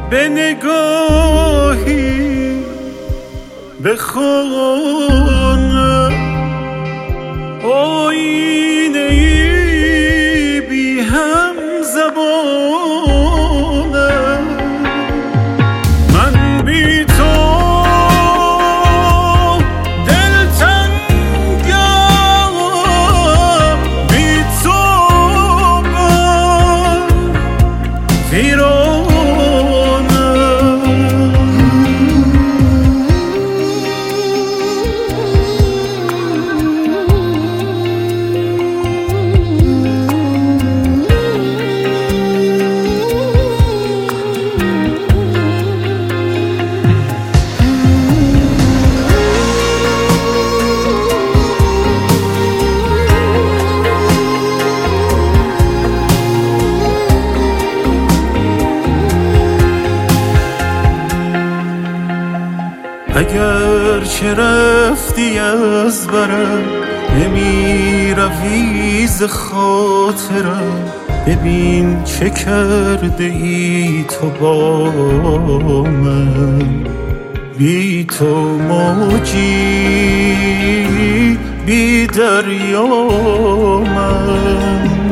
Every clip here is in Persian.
به نگاهی به خانه آینه ای بی هم زبانه من بی تو دلتنگم بی تو ویرانه اگر چه رفتی از برم نمی روی ز خاطرم ببین چه کرده ای تو با من بی تو موجی بی دریا من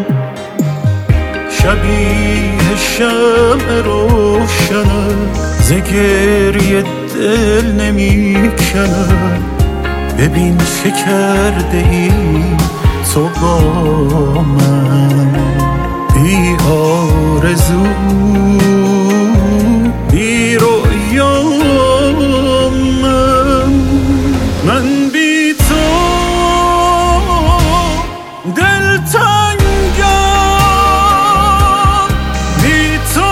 شبیه شمع روشنم ز گریه دل نمی کنم ببین چه کرده ای تو با من بی آرزو بی رویا من بی تو دلتنگم بی تو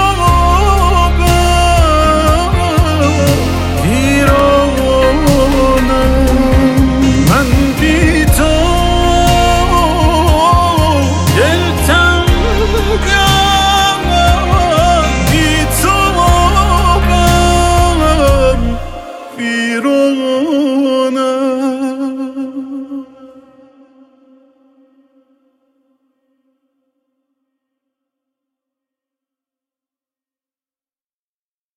بیرون